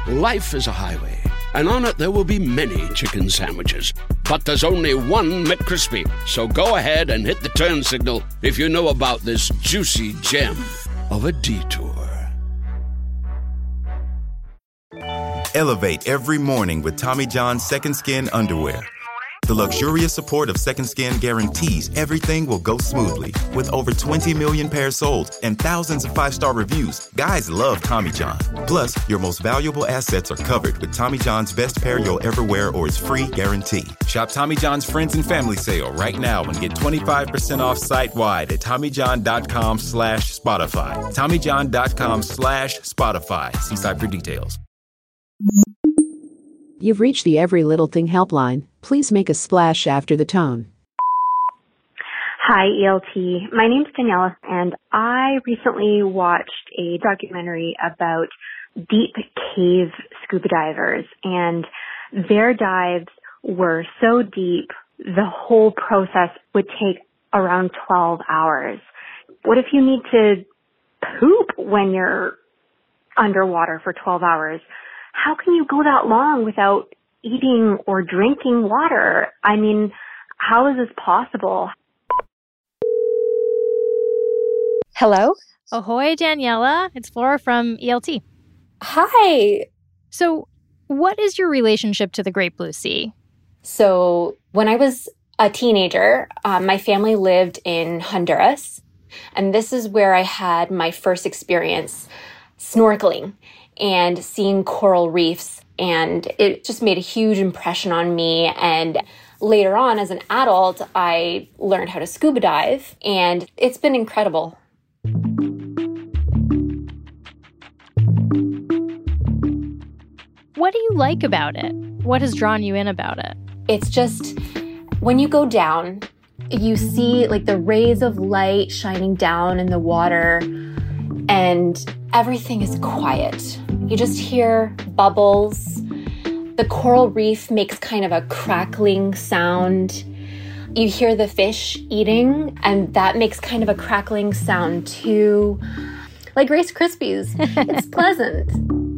Life is a highway, and on it there will be many chicken sandwiches. But there's only one McCrispy. So go ahead and hit the turn signal if you know about this juicy gem of a detour. Elevate every morning with Tommy John's Second Skin underwear. The luxurious support of Second Skin guarantees everything will go smoothly. With over 20 million pairs sold and thousands of 5-star reviews, guys love Tommy John. Plus, your most valuable assets are covered with Tommy John's best pair you'll ever wear or its free guarantee. Shop Tommy John's Friends and Family Sale right now and get 25% off site-wide at TommyJohn.com/Spotify. TommyJohn.com/Spotify. See site for details. You've reached the Every Little Thing helpline. Please make a splash after the tone. Hi, ELT. My name's Daniela, and I recently watched a documentary about deep cave scuba divers, and their dives were so deep, the whole process would take around 12 hours. What if you need to poop when you're underwater for 12 hours? How can you go that long without eating or drinking water? I mean, how is this possible? Hello? Ahoy, Daniela. It's Flora from ELT. Hi. So, what is your relationship to the Great Blue Sea? So, when I was a teenager, my family lived in Honduras, and this is where I had my first experience snorkeling and seeing coral reefs. And it just made a huge impression on me. And later on, as an adult, I learned how to scuba dive, and it's been incredible. What do you like about it? What has drawn you in about it? It's just, when you go down, you see like the rays of light shining down in the water, and everything is quiet. You just hear bubbles. The coral reef makes kind of a crackling sound. You hear the fish eating, and that makes kind of a crackling sound too. Like Rice Krispies. It's pleasant.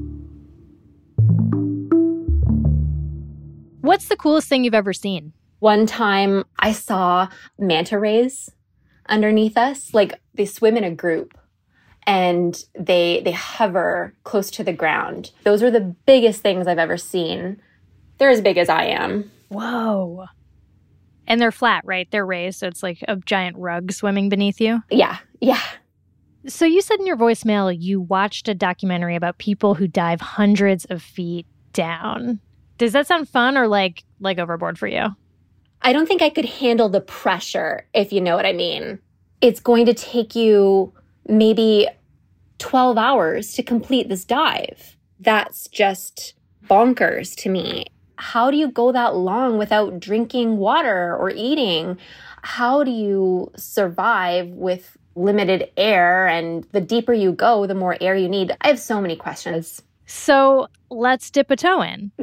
What's the coolest thing you've ever seen? One time I saw manta rays underneath us. Like, they swim in a group, and they hover close to the ground. Those are the biggest things I've ever seen. They're as big as I am. Whoa. And they're flat, right? They're raised, so it's like a giant rug swimming beneath you? Yeah. So you said in your voicemail you watched a documentary about people who dive hundreds of feet down. Does that sound fun or like overboard for you? I don't think I could handle the pressure, if you know what I mean. It's going to take you maybe 12 hours to complete this dive. That's just bonkers to me. How do you go that long without drinking water or eating? How do you survive with limited air? And the deeper you go, the more air you need. I have so many questions. So let's dip a toe in.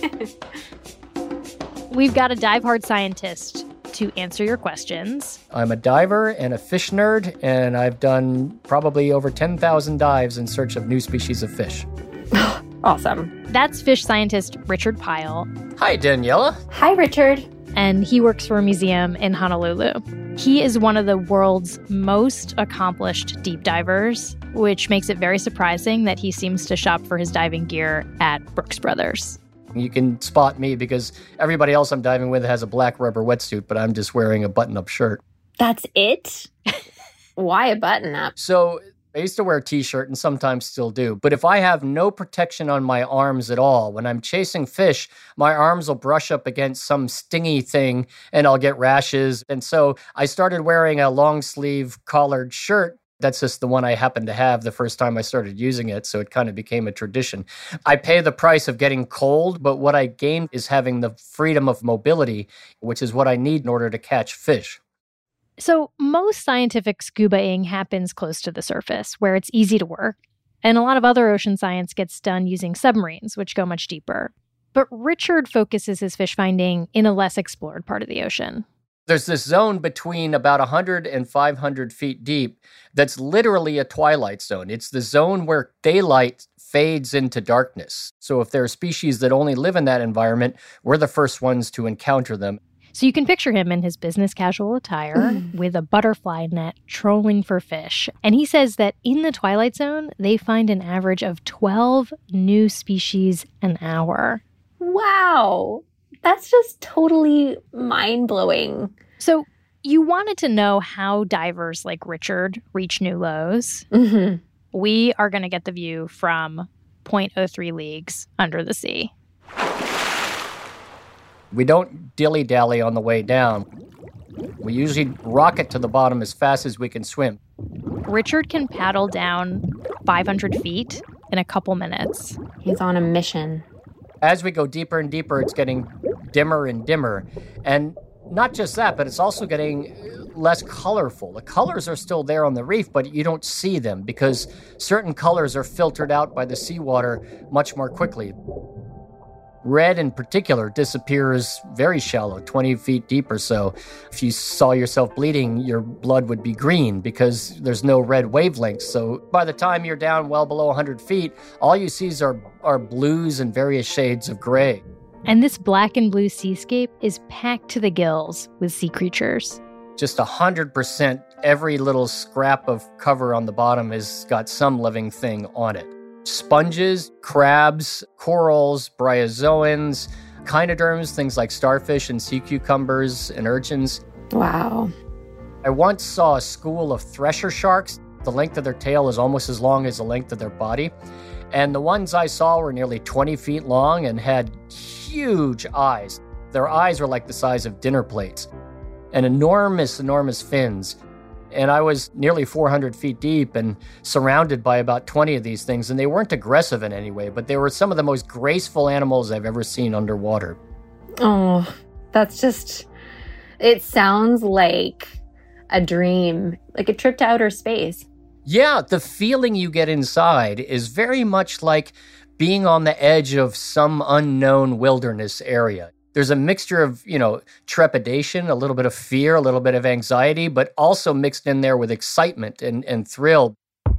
We've got a dive hard scientist to answer your questions. I'm a diver and a fish nerd, and I've done probably over 10,000 dives in search of new species of fish. Awesome. That's fish scientist Richard Pyle. Hi, Daniela. Hi, Richard. And he works for a museum in Honolulu. He is one of the world's most accomplished deep divers, which makes it very surprising that he seems to shop for his diving gear at Brooks Brothers. You can spot me because everybody else I'm diving with has a black rubber wetsuit, but I'm just wearing a button-up shirt. That's it? Why a button-up? So I used to wear a t-shirt and sometimes still do. But if I have no protection on my arms at all, when I'm chasing fish, my arms will brush up against some stingy thing and I'll get rashes. And so I started wearing a long sleeve collared shirt. That's just the one I happened to have the first time I started using it, so it kind of became a tradition. I pay the price of getting cold, but what I gain is having the freedom of mobility, which is what I need in order to catch fish. So most scientific scubaing happens close to the surface, where it's easy to work, and a lot of other ocean science gets done using submarines, which go much deeper. But Richard focuses his fish finding in a less explored part of the ocean. There's this zone between about 100 and 500 feet deep that's literally a twilight zone. It's the zone where daylight fades into darkness. So if there are species that only live in that environment, we're the first ones to encounter them. So you can picture him in his business casual attire with a butterfly net trolling for fish. And he says that in the twilight zone, they find an average of 12 new species an hour. Wow. That's just totally mind-blowing. So you wanted to know how divers like Richard reach new lows. Mm-hmm. We are going to get the view from 0.03 leagues under the sea. We don't dilly-dally on the way down. We usually rocket to the bottom as fast as we can swim. Richard can paddle down 500 feet in a couple minutes. He's on a mission. As we go deeper and deeper, it's getting dimmer and dimmer. And not just that, but it's also getting less colorful. The colors are still there on the reef, but you don't see them because certain colors are filtered out by the seawater much more quickly. Red in particular disappears very shallow, 20 feet deep or so. If you saw yourself bleeding, your blood would be green because there's no red wavelengths. So by the time you're down well below 100 feet, all you see are blues and various shades of gray. And this black and blue seascape is packed to the gills with sea creatures. Just 100%, every little scrap of cover on the bottom has got some living thing on it. Sponges, crabs, corals, bryozoans, echinoderms, things like starfish and sea cucumbers and urchins. Wow. I once saw a school of thresher sharks. The length of their tail is almost as long as the length of their body. And the ones I saw were nearly 20 feet long and had huge eyes. Their eyes were like the size of dinner plates and enormous fins. And I was nearly 400 feet deep and surrounded by about 20 of these things. And they weren't aggressive in any way, but they were some of the most graceful animals I've ever seen underwater. Oh, that's just... It sounds like a dream, like a trip to outer space. Yeah, the feeling you get inside is very much like being on the edge of some unknown wilderness area. There's a mixture of, trepidation, a little bit of fear, a little bit of anxiety, but also mixed in there with excitement and thrill.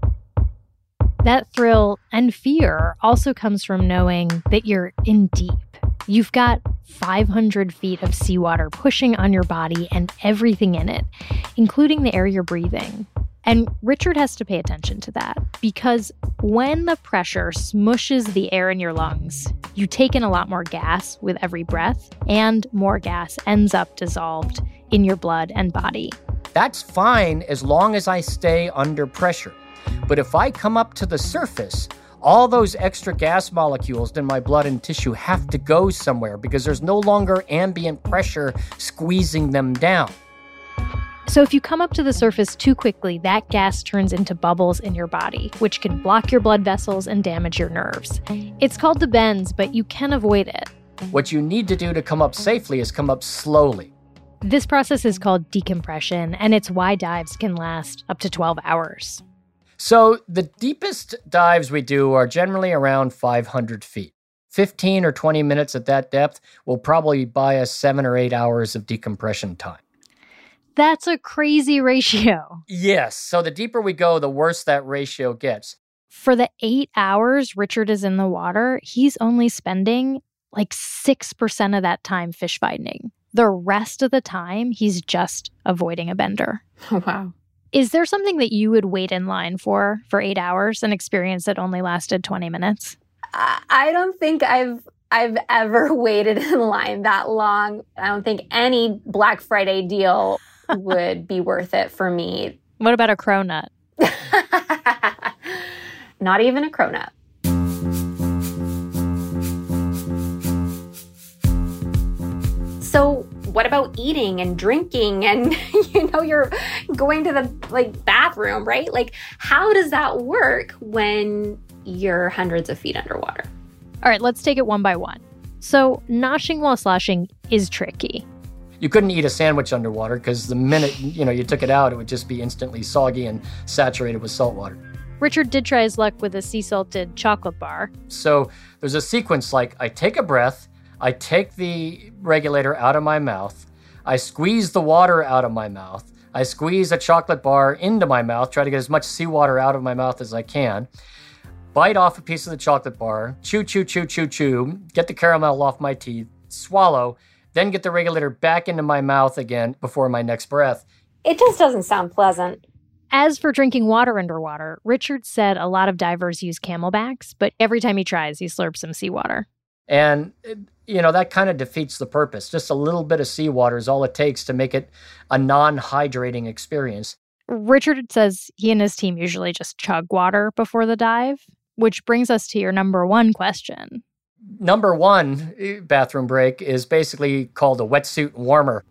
That thrill and fear also comes from knowing that you're in deep. You've got 500 feet of seawater pushing on your body and everything in it, including the air you're breathing. And Richard has to pay attention to that because when the pressure smushes the air in your lungs, you take in a lot more gas with every breath, and more gas ends up dissolved in your blood and body. That's fine as long as I stay under pressure. But if I come up to the surface, all those extra gas molecules in my blood and tissue have to go somewhere because there's no longer ambient pressure squeezing them down. So if you come up to the surface too quickly, that gas turns into bubbles in your body, which can block your blood vessels and damage your nerves. It's called the bends, but you can avoid it. What you need to do to come up safely is come up slowly. This process is called decompression, and it's why dives can last up to 12 hours. So the deepest dives we do are generally around 500 feet. 15 or 20 minutes at that depth will probably buy us 7 or 8 hours of decompression time. That's a crazy ratio. Yes. So the deeper we go, the worse that ratio gets. For the 8 hours Richard is in the water, he's only spending like 6% of that time fish finding. The rest of the time, he's just avoiding a bender. Oh, wow. Is there something that you would wait in line for 8 hours, an experience that only lasted 20 minutes? I don't think I've ever waited in line that long. I don't think any Black Friday deal would be worth it for me. What about a cronut? Not even a cronut. So what about eating and drinking and, you're going to the bathroom, right? How does that work when you're hundreds of feet underwater? All right, let's take it one by one. So noshing while sloshing is tricky. You couldn't eat a sandwich underwater because the minute, you took it out, it would just be instantly soggy and saturated with salt water. Richard did try his luck with a sea salted chocolate bar. So there's a sequence I take a breath, I take the regulator out of my mouth, I squeeze the water out of my mouth. I squeeze a chocolate bar into my mouth, try to get as much seawater out of my mouth as I can. Bite off a piece of the chocolate bar, chew, chew, chew, chew, chew, get the caramel off my teeth, swallow, then get the regulator back into my mouth again before my next breath. It just doesn't sound pleasant. As for drinking water underwater, Richard said a lot of divers use Camelbacks, but every time he tries, he slurps some seawater. And, that kind of defeats the purpose. Just a little bit of seawater is all it takes to make it a non-hydrating experience. Richard says he and his team usually just chug water before the dive, which brings us to your number one question. Number one bathroom break is basically called a wetsuit warmer.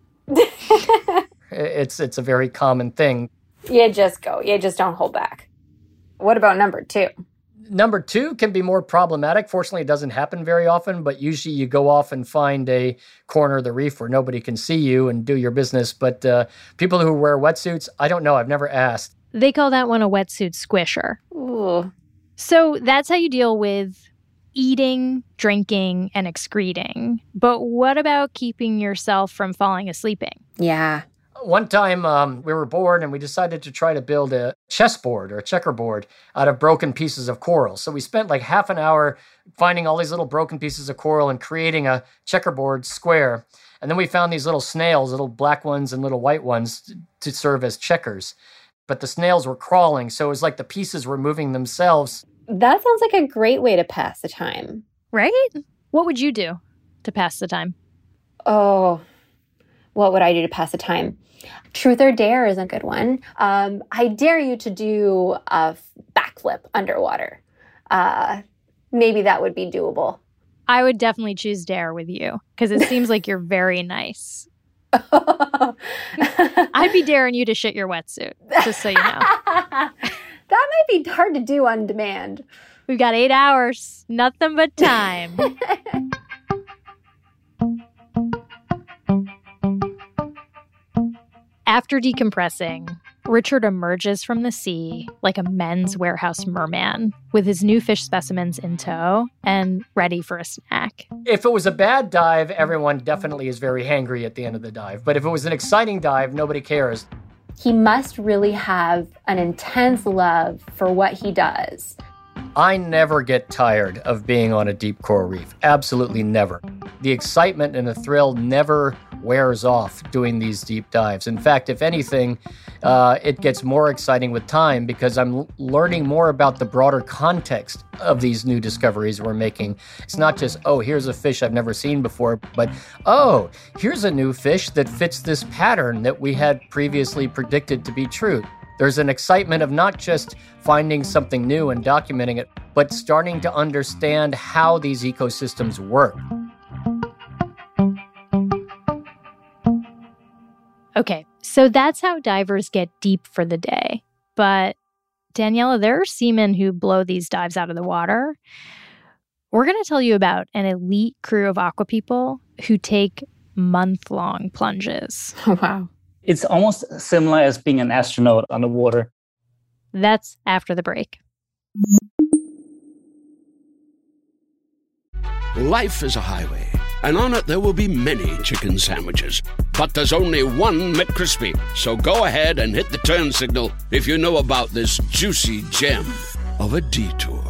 It's a very common thing. You just go. You just don't hold back. What about number two? Number two can be more problematic. Fortunately, it doesn't happen very often, but usually you go off and find a corner of the reef where nobody can see you and do your business. But people who wear wetsuits, I don't know. I've never asked. They call that one a wetsuit squisher. Ooh. So that's how you deal with eating, drinking, and excreting. But what about keeping yourself from falling asleep? Yeah. One time we were bored and we decided to try to build a chessboard or a checkerboard out of broken pieces of coral. So we spent like half an hour finding all these little broken pieces of coral and creating a checkerboard square. And then we found these little snails, little black ones and little white ones to serve as checkers. But the snails were crawling, so it was like the pieces were moving themselves. That sounds like a great way to pass the time. Right? What would you do to pass the time? Oh, what would I do to pass the time? Truth or dare is a good one. I dare you to do a backflip underwater. Maybe that would be doable. I would definitely choose dare with you because it seems like you're very nice. I'd be daring you to shit your wetsuit, just so you know. That might be hard to do on demand. We've got 8 hours, nothing but time. After decompressing, Richard emerges from the sea like a Men's Warehouse merman with his new fish specimens in tow and ready for a snack. If it was a bad dive, everyone definitely is very hangry at the end of the dive. But if it was an exciting dive, nobody cares. He must really have an intense love for what he does. I never get tired of being on a deep coral reef. Absolutely never. The excitement and the thrill never wears off doing these deep dives. In fact, if anything, it gets more exciting with time because I'm learning more about the broader context of these new discoveries we're making. It's not just, oh, here's a fish I've never seen before, but, oh, here's a new fish that fits this pattern that we had previously predicted to be true. There's an excitement of not just finding something new and documenting it, but starting to understand how these ecosystems work. Okay, so that's how divers get deep for the day. But Daniela, there are seamen who blow these dives out of the water. We're going to tell you about an elite crew of aqua people who take month-long plunges. Oh, wow. It's almost similar as being an astronaut underwater. That's after the break. Life is a highway, and on it there will be many chicken sandwiches. But there's only one McCrispy. So go ahead and hit the turn signal if you know about this juicy gem of a detour.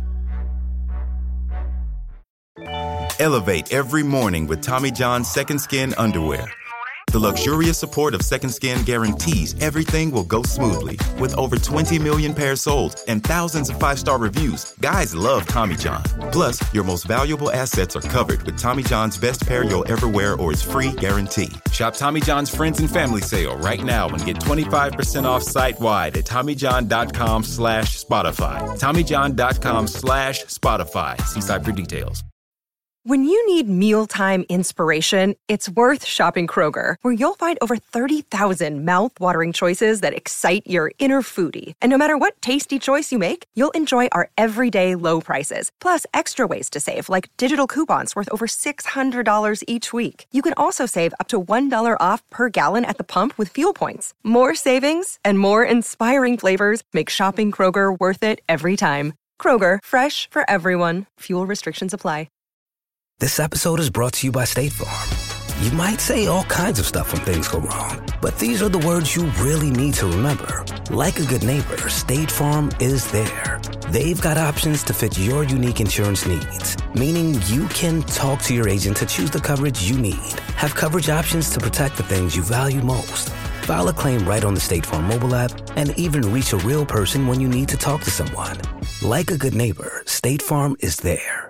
Elevate every morning with Tommy John's Second Skin underwear. The luxurious support of Second Skin guarantees everything will go smoothly. With over 20 million pairs sold and thousands of 5-star reviews, guys love Tommy John. Plus, your most valuable assets are covered with Tommy John's best pair you'll ever wear or its free guarantee. Shop Tommy John's Friends and Family Sale right now and get 25% off site-wide at TommyJohn.com/Spotify. TommyJohn.com/Spotify. See site for details. When you need mealtime inspiration, it's worth shopping Kroger, where you'll find over 30,000 mouth-watering choices that excite your inner foodie. And no matter what tasty choice you make, you'll enjoy our everyday low prices, plus extra ways to save, like digital coupons worth over $600 each week. You can also save up to $1 off per gallon at the pump with fuel points. More savings and more inspiring flavors make shopping Kroger worth it every time. Kroger, fresh for everyone. Fuel restrictions apply. This episode is brought to you by State Farm. You might say all kinds of stuff when things go wrong, but these are the words you really need to remember. Like a good neighbor, State Farm is there. They've got options to fit your unique insurance needs, meaning you can talk to your agent to choose the coverage you need. Have coverage options to protect the things you value most. File a claim right on the State Farm mobile app and even reach a real person when you need to talk to someone. Like a good neighbor, State Farm is there.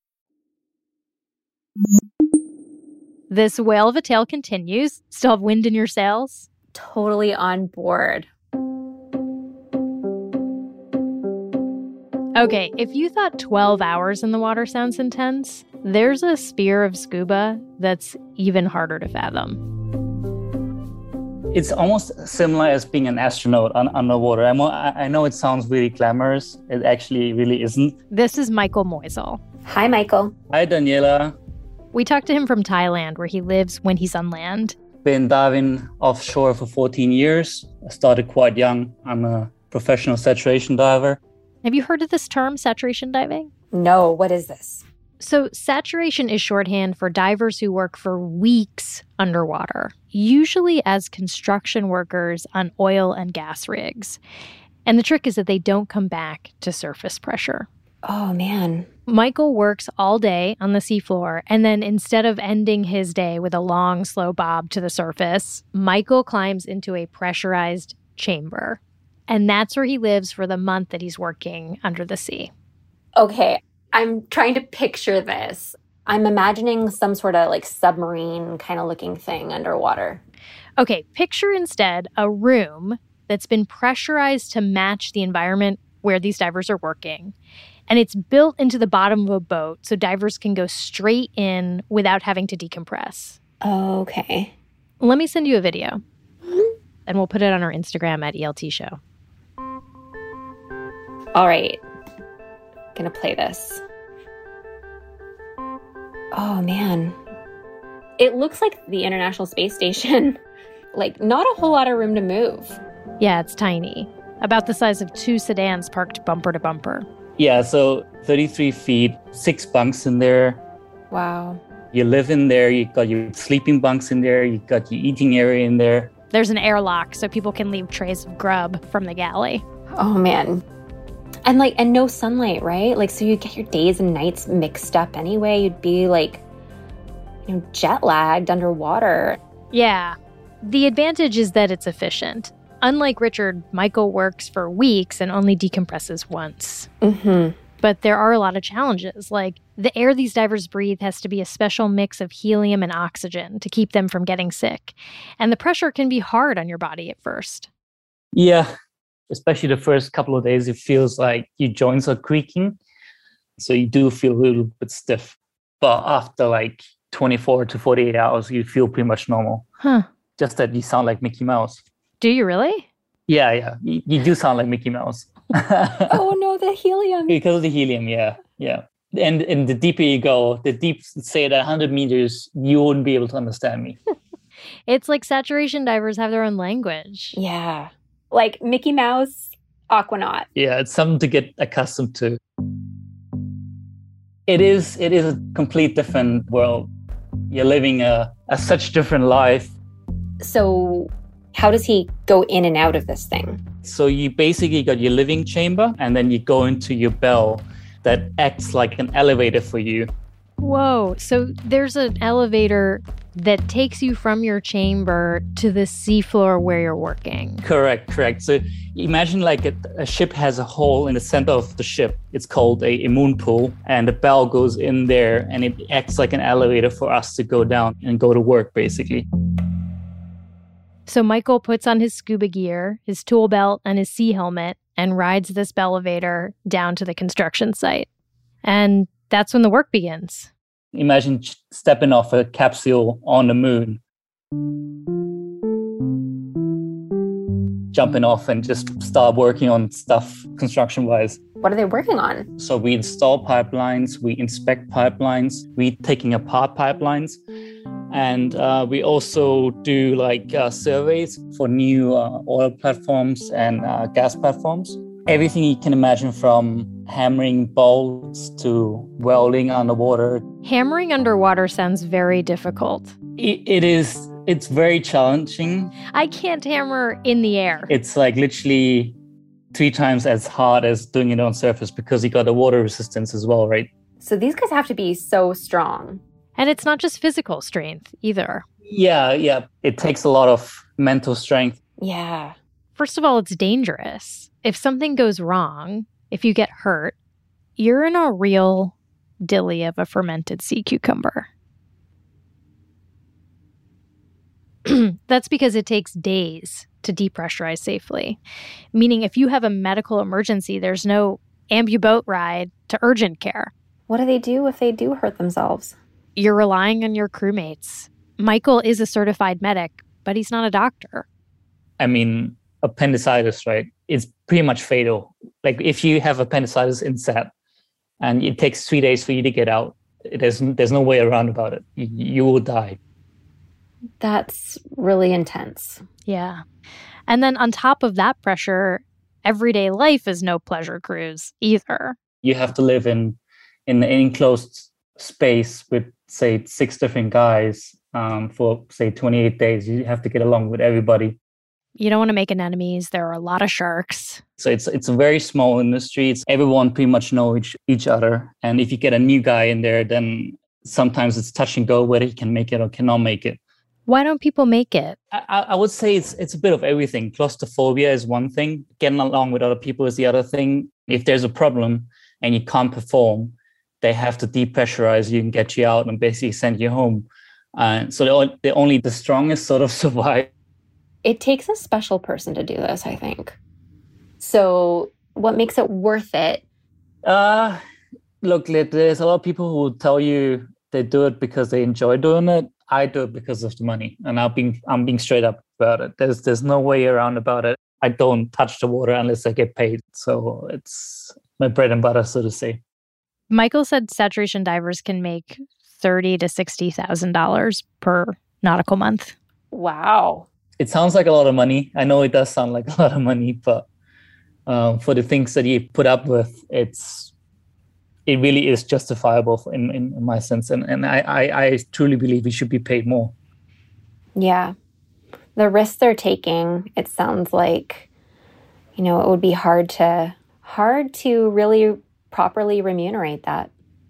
This whale of a tale continues. Still have wind in your sails? Totally on board. Okay, if you thought 12 hours in the water sounds intense, there's a spear of scuba that's even harder to fathom. It's almost similar as being an astronaut underwater. I know it sounds really glamorous. It actually really isn't. This is Michael Moisel. Hi, Michael. Hi, Daniela. We talked to him from Thailand, where he lives when he's on land. Been diving offshore for 14 years. I started quite young. I'm a professional saturation diver. Have you heard of this term, saturation diving? No, what is this? So saturation is shorthand for divers who work for weeks underwater, usually as construction workers on oil and gas rigs. And the trick is that they don't come back to surface pressure. Oh, man. Michael works all day on the seafloor, and then instead of ending his day with a long, slow bob to the surface, Michael climbs into a pressurized chamber. And that's where he lives for the month that he's working under the sea. Okay, I'm trying to picture this. I'm imagining some sort of like submarine kind of looking thing underwater. Okay, picture instead a room that's been pressurized to match the environment where these divers are working. And it's built into the bottom of a boat so divers can go straight in without having to decompress. Okay. Let me send you a video. And we'll put it on our Instagram at ELT Show. All right. Gonna play this. Oh, man. It looks like the International Space Station. Like, not a whole lot of room to move. Yeah, it's tiny. About the size of 2 sedans parked bumper to bumper. Yeah, so 33 feet, 6 bunks in there. Wow. You live in there, you got your sleeping bunks in there, you got your eating area in there. There's an airlock so people can leave trays of grub from the galley. Oh, man. And no sunlight, right? Like, so you get your days and nights mixed up anyway. You'd be jet lagged underwater. Yeah. The advantage is that it's efficient. Unlike Richard, Michael works for weeks and only decompresses once. Mm-hmm. But there are a lot of challenges, like the air these divers breathe has to be a special mix of helium and oxygen to keep them from getting sick. And the pressure can be hard on your body at first. Yeah, especially the first couple of days, it feels like your joints are creaking. So you do feel a little bit stiff. But after 24 to 48 hours, you feel pretty much normal. Huh. Just that you sound like Mickey Mouse. Do you really? Yeah. You do sound like Mickey Mouse. Oh, no, the helium. Because of the helium, yeah. And the deeper you go, say at 100 meters, you wouldn't be able to understand me. It's like saturation divers have their own language. Yeah. Like Mickey Mouse, Aquanaut. Yeah, it's something to get accustomed to. It is a complete different world. You're living a such different life. So how does he go in and out of this thing? So you basically got your living chamber, and then you go into your bell that acts like an elevator for you. Whoa. So there's an elevator that takes you from your chamber to the seafloor where you're working. Correct. So imagine like a ship has a hole in the center of the ship. It's called a moon pool, and the bell goes in there, and it acts like an elevator for us to go down and go to work, basically. So Michael puts on his scuba gear, his tool belt, and his sea helmet and rides this elevator down to the construction site. And that's when the work begins. Imagine stepping off a capsule on the moon. Jumping off and just start working on stuff construction-wise. What are they working on? So we install pipelines, we inspect pipelines, we taking apart pipelines. And we also do surveys for new oil platforms and gas platforms. Everything you can imagine, from hammering bolts to welding underwater. Hammering underwater sounds very difficult. It's very challenging. I can't hammer in the air. It's like literally 3 times as hard as doing it on surface because you got the water resistance as well, right? So these guys have to be so strong. And it's not just physical strength either. Yeah. It takes a lot of mental strength. Yeah. First of all, it's dangerous. If something goes wrong, if you get hurt, you're in a real dilly of a fermented sea cucumber. That's because it takes days to depressurize safely. Meaning if you have a medical emergency, there's no ambu-boat ride to urgent care. What do they do if they do hurt themselves? You're relying on your crewmates. Michael is a certified medic, but he's not a doctor. I mean, appendicitis, right? It's pretty much fatal. Like if you have appendicitis in SAT and it takes 3 days for you to get out, there's no way around about it. You will die. That's really intense. Yeah. And then on top of that pressure, everyday life is no pleasure cruise either. You have to live in an enclosed space with, say, 6 different guys for, say, 28 days. You have to get along with everybody. You don't want to make enemies. There are a lot of sharks. So it's a very small industry. Everyone pretty much know each other. And if you get a new guy in there, then sometimes it's touch and go whether he can make it or cannot make it. Why don't people make it? I would say it's a bit of everything. Claustrophobia is one thing. Getting along with other people is the other thing. If there's a problem and you can't perform, they have to depressurize you and get you out and basically send you home. So only the strongest sort of survive. It takes a special person to do this, I think. So what makes it worth it? Look, there's a lot of people who will tell you they do it because they enjoy doing it. I do it because of the money, and I'm being straight up about it. There's no way around about it. I don't touch the water unless I get paid. So it's my bread and butter, so to say. Michael said saturation divers can make $30,000 to $60,000 per nautical month. Wow. It sounds like a lot of money. I know it does sound like a lot of money, but for the things that you put up with, it really is justifiable in my sense. And I truly believe we should be paid more. Yeah. The risks they're taking, it sounds like, it would be hard to really properly remunerate that.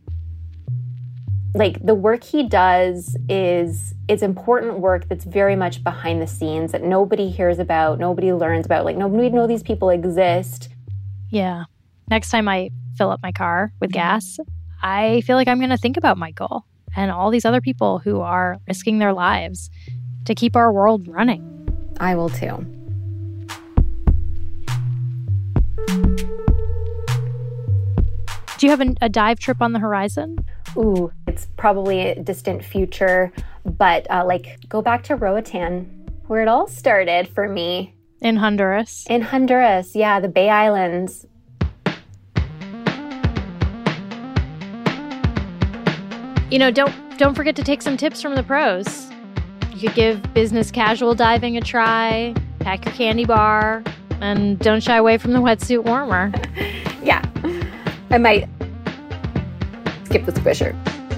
Like the work he does it's important work that's very much behind the scenes that nobody hears about, nobody learns about, like nobody knows these people exist. Yeah. Next time I fill up my car with gas, I feel like I'm going to think about Michael and all these other people who are risking their lives to keep our world running. I will too. Do you have a dive trip on the horizon? Ooh, it's probably a distant future, but go back to Roatan, where it all started for me. In Honduras? In Honduras, yeah, the Bay Islands. Don't forget to take some tips from the pros. You could give business casual diving a try, pack your candy bar, and don't shy away from the wetsuit warmer. Yeah, I might skip the squisher.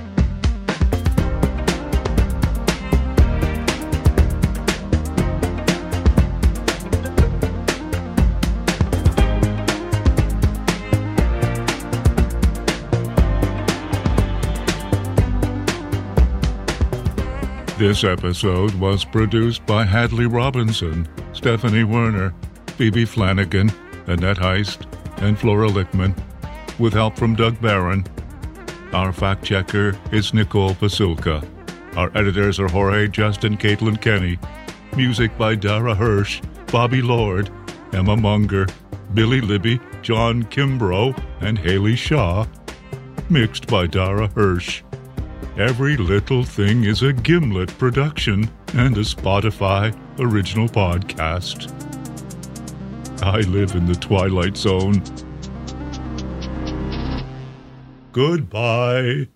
This episode was produced by Hadley Robinson, Stephanie Werner, Phoebe Flanagan, Annette Heist, and Flora Lickman, with help from Doug Barron. Our fact-checker is Nicole Pasulka. Our editors are Jorge Justin, Caitlin Kenny. Music by Dara Hirsch, Bobby Lord, Emma Munger, Billy Libby, John Kimbrough, and Haley Shaw. Mixed by Dara Hirsch. Every Little Thing is a Gimlet production and a Spotify original podcast. I live in the Twilight Zone. Goodbye.